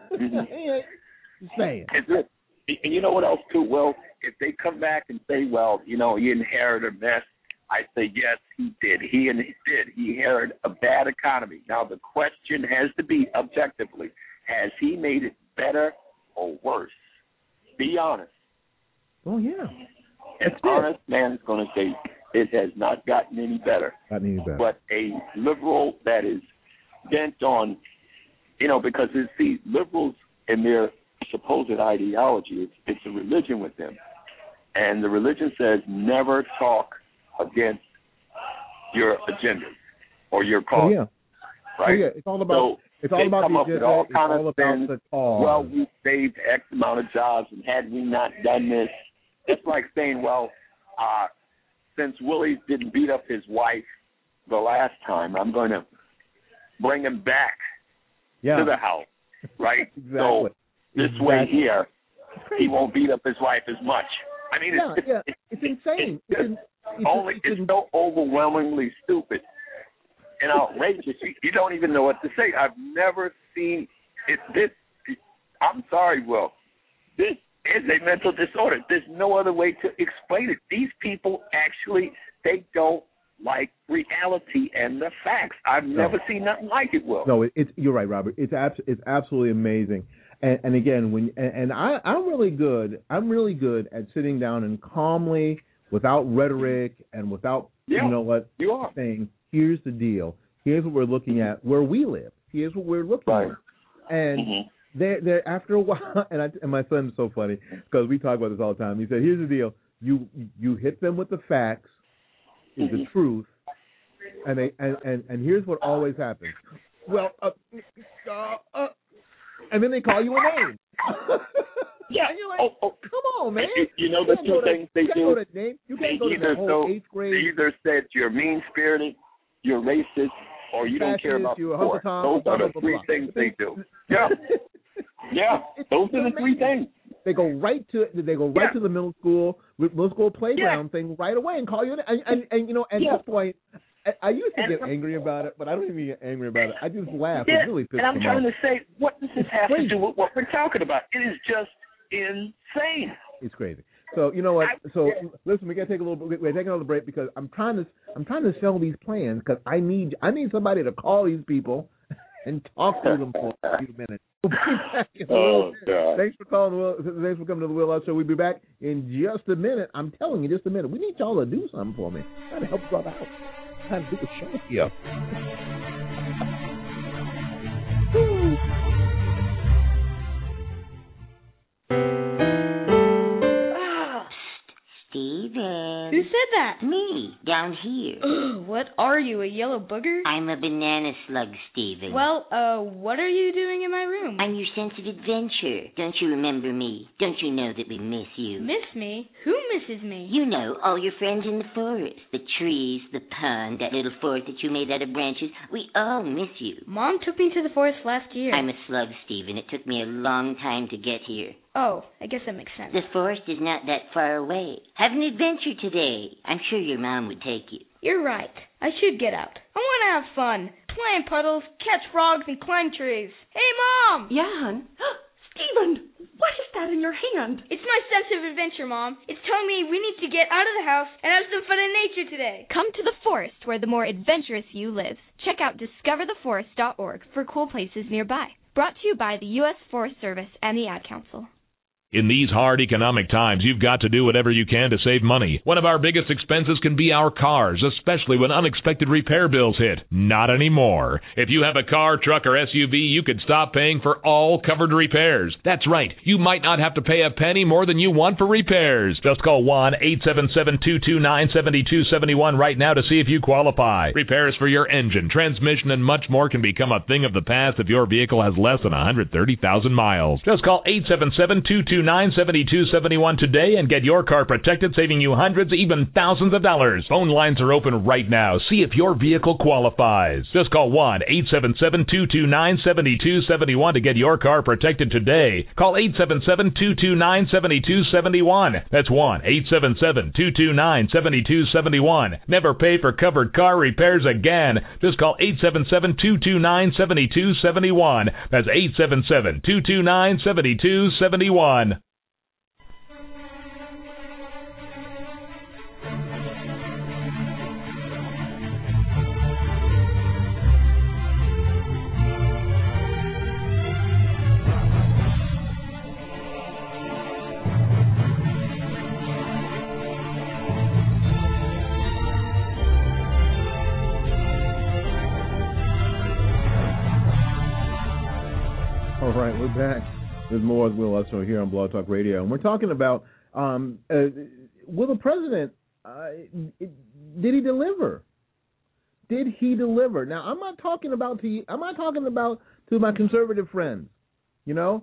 Just saying. And you know what else, too? Well, if they come back and say, well, you know, he inherited a mess, I say, yes, he did. He did. He inherited a bad economy. Now, the question has to be, objectively, has he made it better or worse? Be honest. Oh, yeah. An honest man is going to say, it has not gotten any better. But a liberal that is bent on, you know, because liberals in their supposed ideology, it's a religion with them. And the religion says never talk against your agenda or your cause. Oh, yeah. Right? Oh, yeah. It's all about the agenda. It's all about the cause. Well, we saved X amount of jobs, and had we not done this, it's like saying, well, since Willie didn't beat up his wife the last time, I'm going to bring him back to the house, right? Exactly. So this way here, he won't beat up his wife as much. I mean, it's insane. It's so overwhelmingly stupid and outrageous. You don't even know what to say. I've never seen this. I'm sorry, Will. This is a mental disorder. There's no other way to explain it. These people actually, they don't like reality and the facts. I've never seen nothing like it, Will. No, you're right, Robert. It's absolutely amazing. And again, I'm really good at sitting down and calmly, without rhetoric and without saying, here's the deal. Here's what we're looking at where we live. Here's what we're looking at. And they're after a while, and my son's so funny because we talk about this all the time. He said, "Here's the deal: you hit them with the facts, is the truth, and here's what always happens. Well, and then they call you a name. Yeah. And you're like, come on, man. You know the two things they do? You can't go to the whole 8th grade. They either said you're mean-spirited, you're racist, or you don't care about sport. Those are the three things they do. Yeah. Yeah. Those are the three things. They go right to the middle school playground thing right away and call you and you know, at this point I used to get angry about it, but I don't even get angry about it. I just laugh. Yeah, it really pisses me off. And I'm trying to say, what does this have to do with what we're talking about? It is just insane. It's crazy. So you know what? So listen, we gotta take a little. We're taking another break because I'm trying to sell these plans because I need somebody to call these people and talk to them for a few minutes. Oh God! Thanks for calling. Thanks for coming to the Will Out Show. We'll be back in just a minute. I'm telling you, just a minute. We need y'all to do something for me. Try to help brother out. Try to do a show here. Steven. Who said that? Me, down here. What are you, a yellow booger? I'm a banana slug, Steven. Well, what are you doing in my room? I'm your sense of adventure. Don't you remember me? Don't you know that we miss you? Miss me? Who misses me? You know, all your friends in the forest. The trees, the pond, that little fort that you made out of branches. We all miss you. Mom took me to the forest last year. I'm a slug, Steven. It took me a long time to get here. Oh, I guess that makes sense. The forest is not that far away. Have an adventure today. I'm sure your mom would take you. You're right. I should get out. I want to have fun. Play in puddles, catch frogs, and climb trees. Hey, Mom! Yeah, hon? Steven, what is that in your hand? It's my sense of adventure, Mom. It's telling me we need to get out of the house and have some fun in nature today. Come to the forest where the more adventurous you live. Check out discovertheforest.org for cool places nearby. Brought to you by the U.S. Forest Service and the Ad Council. In these hard economic times, you've got to do whatever you can to save money. One of our biggest expenses can be our cars, especially when unexpected repair bills hit. Not anymore. If you have a car, truck, or SUV, you could stop paying for all covered repairs. That's right. You might not have to pay a penny more than you want for repairs. Just call 1-877-229-7271 right now to see if you qualify. Repairs for your engine, transmission, and much more can become a thing of the past if your vehicle has less than 130,000 miles. Just call 877-229-7271 today and get your car protected, saving you hundreds, even thousands of dollars. Phone lines are open right now. See if your vehicle qualifies. Just call 1-877-229-7271 to get your car protected today. Call 877-229-7271. That's 1-877-229-7271. Never pay for covered car repairs again. Just call 877-229-7271. That's 877-229-7271. All right, we're back. There's more of Will Usher here on Blog Talk Radio, and we're talking about will the president did he deliver? Did he deliver? Now, I'm not talking about to my conservative friends. You know,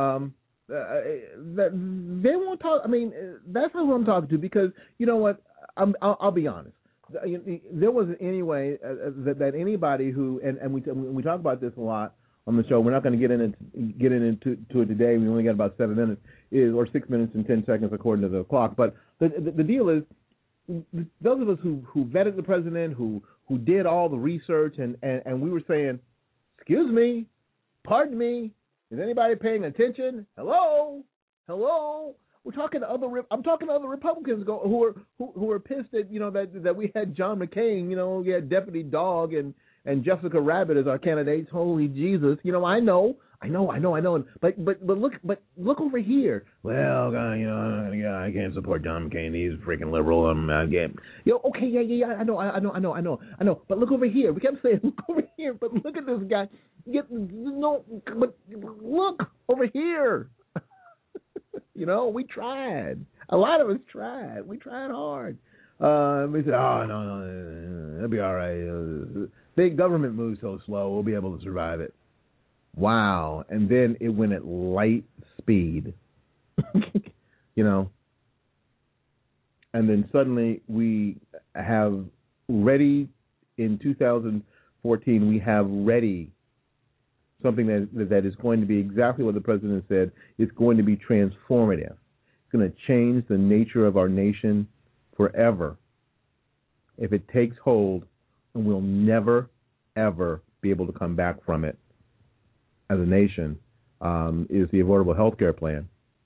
that they won't talk. I mean, that's not who I'm talking to because you know what? I'll be honest. There wasn't any way that anybody who and we talk about this a lot on the show. We're not going to get into it today. We only got about 7 minutes, or 6 minutes and 10 seconds according to the clock. But the deal is, those of us who vetted the president, who did all the research, and we were saying, excuse me, pardon me, is anybody paying attention? Hello. I'm talking to other Republicans who are pissed that that we had John McCain, we had Deputy Dog and Jessica Rabbit as our candidates. Holy Jesus, I know. But look over here. Well, I can't support John McCain. He's freaking liberal. Okay, yeah. I know. But look over here. We kept saying look over here, but look at this guy. But look over here. We tried. A lot of us tried. We tried hard. We said, oh, no, it'll be all right. Big government moves so slow, we'll be able to survive it. Wow. And then it went at light speed. You know? And then suddenly we have ready, in 2014, we have ready something that is going to be exactly what the president said. It's going to be transformative. It's going to change the nature of our nation forever if it takes hold, and we'll never, ever be able to come back from it as a nation, is the Affordable Health Care Plan,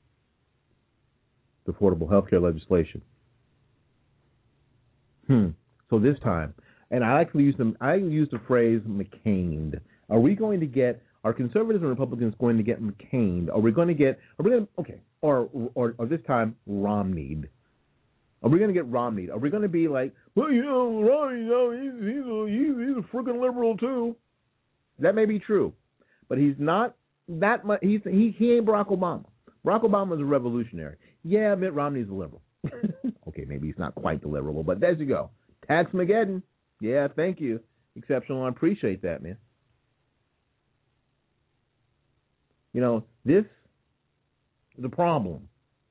the Affordable Health Care legislation. So this time, and I use the phrase McCained. Are we going to get, are conservatives and Republicans going to get McCained? Or this time Romneyed? Are we going to get Romneyed? Are we going to be like, well, Romney, he's a freaking liberal too? That may be true, but he's not that much. He ain't Barack Obama. Barack Obama is a revolutionary. Yeah, Mitt Romney's a liberal. Okay, maybe he's not quite the liberal, but there you go. Tax-mageddon. Yeah, thank you. Exceptional. I appreciate that, man. You know, this is a problem.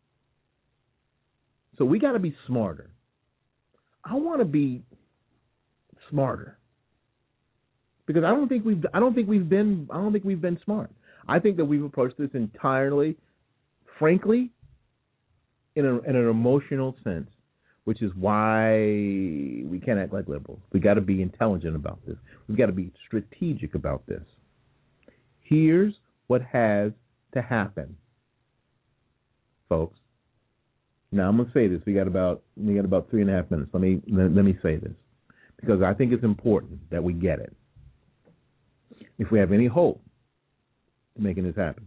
So we got to be smarter. I want to be smarter because I don't think we've been smart. I think that we've approached this entirely, frankly, in an emotional sense, which is why we can't act like liberals. We got to be intelligent about this. We've got to be strategic about this. Here's what has to happen, folks. Now I'm going to say this. We got about 3.5 minutes. Let me say this because I think it's important that we get it. If we have any hope of making this happen,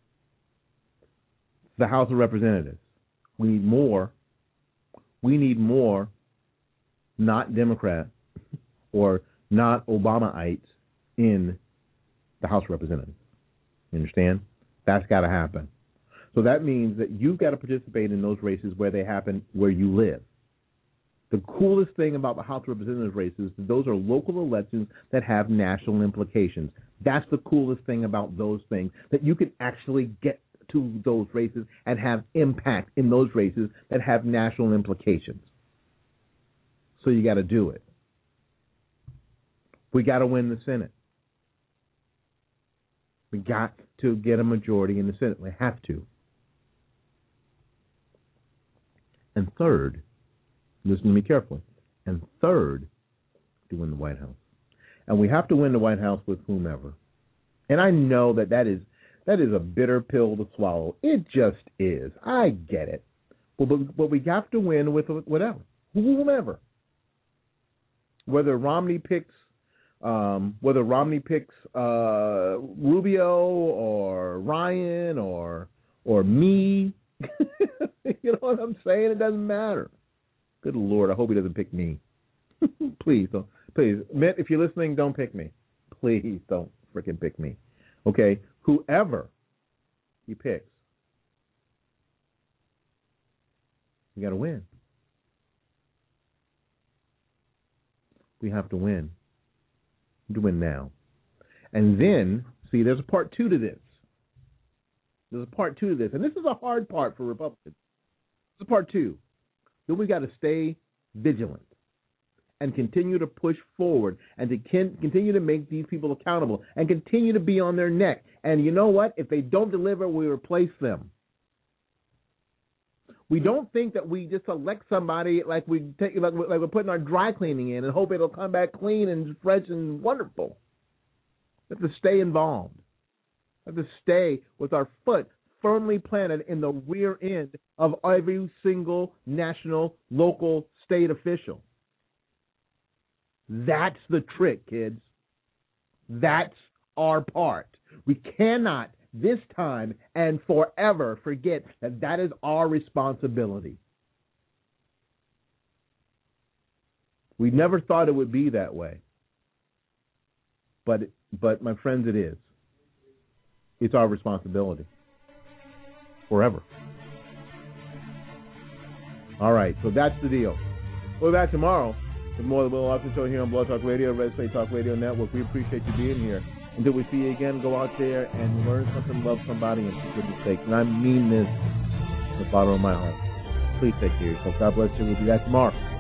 the House of Representatives. We need more. We need more, not Democrat or not Obamaites in the House of Representatives. You understand? That's got to happen. So that means that you've got to participate in those races where they happen, where you live. The coolest thing about the House of Representatives races is that those are local elections that have national implications. That's the coolest thing about those things, that you can actually get to those races and have impact in those races that have national implications. So you got to do it. We got to win the Senate. We got to get a majority in the Senate. We have to. And third, listen to me carefully, and third, to win the White House. And we have to win the White House with whomever. And I know that is a bitter pill to swallow. It just is. I get it. But we have to win with whatever, whomever. Whether Romney picks Rubio or Ryan or me, you know what I'm saying? It doesn't matter. Good Lord, I hope he doesn't pick me. Please don't. Please, Mitt, if you're listening, don't pick me. Please don't freaking pick me. Okay? Whoever he picks, we got to win. We have to win. We have to win now. And then, see, there's a part two to this. There's a part two to this. And this is a hard part for Republicans. This is part two. Then we got to stay vigilant and continue to push forward and to continue to make these people accountable and continue to be on their neck. And you know what? If they don't deliver, we replace them. We don't think that we just elect somebody like we're putting our dry cleaning in and hope it'll come back clean and fresh and wonderful. We have to stay involved. We have to stay with our foot firmly planted in the rear end of every single national, local, state official. That's the trick, kids. That's our part. We cannot this time and forever forget that is our responsibility. We never thought it would be that way. But my friends, it is. It's our responsibility. Forever. All right, so that's the deal. We'll be back tomorrow with more of the Will Austin Show here on Blog Talk Radio, Red State Talk Radio Network. We appreciate you being here. Until we see you again, go out there and learn something, love somebody, and for goodness sake. And I mean this from the bottom of my heart. Please take care of yourself. God bless you. We'll be back tomorrow.